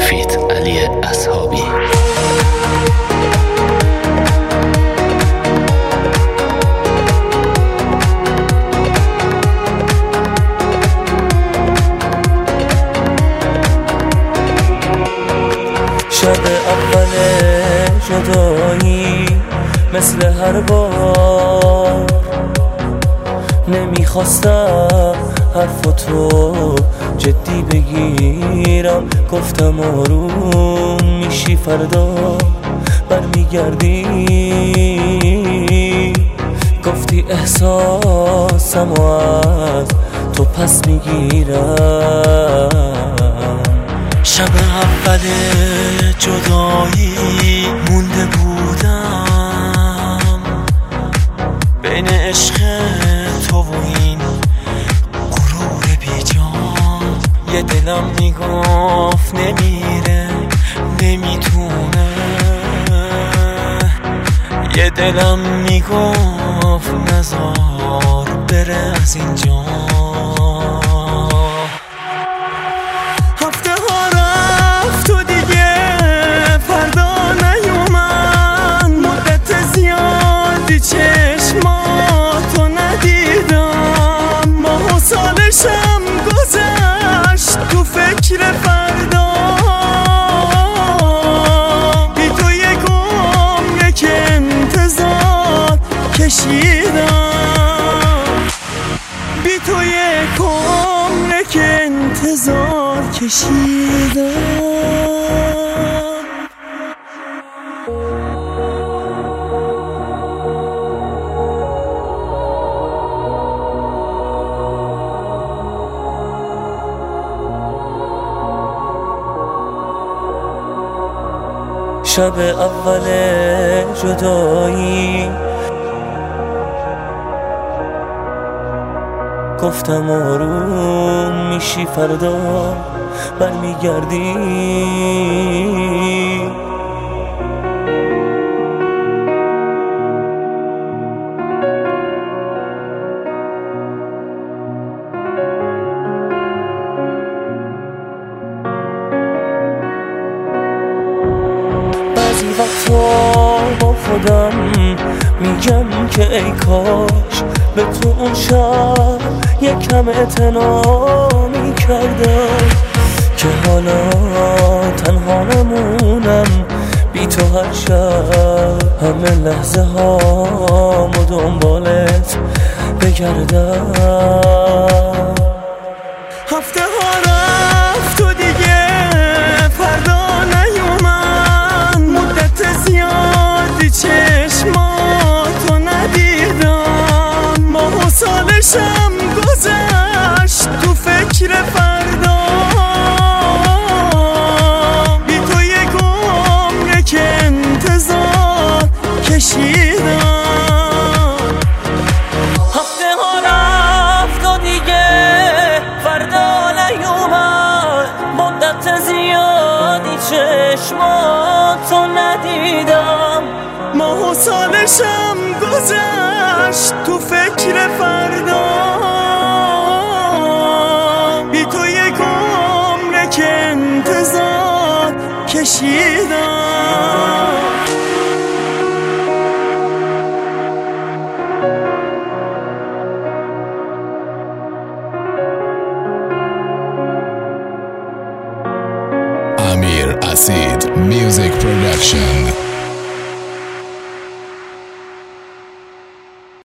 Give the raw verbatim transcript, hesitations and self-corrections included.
فیت علی اصحابی. شب اول جدایی مثل هر بار نمیخواستم حرفتو جدی بگیرم، گفتم آروم میشی فردا برمیگردی، گفتی احساسمو از تو پس میگیرم. شب اول جدایی مونده بودم بین عشق تو و این غرور بیجان. یه دلم میگفت نمیره نمیتونه، یه دلم میگفت نزار بره از اینجا. هفته ها رفت و دیگه فردا نیومد، مدت زیادی چشماتو ندیدم، ماه و سالشم گذشت تو فکر فردا. بی تو یک عمره که انتظار کشیدم، بی تو یک عمره که انتظار کشیدم. شب اول جدایی گفتم آروم میشی فردا برمیگردی، بعضی وقتا با خودم میگم که ای کاش به تو اون شب یکم اعتنا میکردم، که حالا تنها نمونم بی تو هر شب همه لحظه هامو دنبالت بگردم. هفته ها رفت و دیگه فردا نیومد، مدت زیادی چشماتو ندیدم، ماه و سالشم گذشت تو فکر فردا. بی تو یک عمره که انتظار کشیدم. هفته ها رفت و دیگه فردا نیومد، مدت زیادی چشماتو ندیدم، ماه و سالشم گذشت تو فکر فردا. بی تو یک عمره که انتظار کشیدم. Amir Acid Music Production.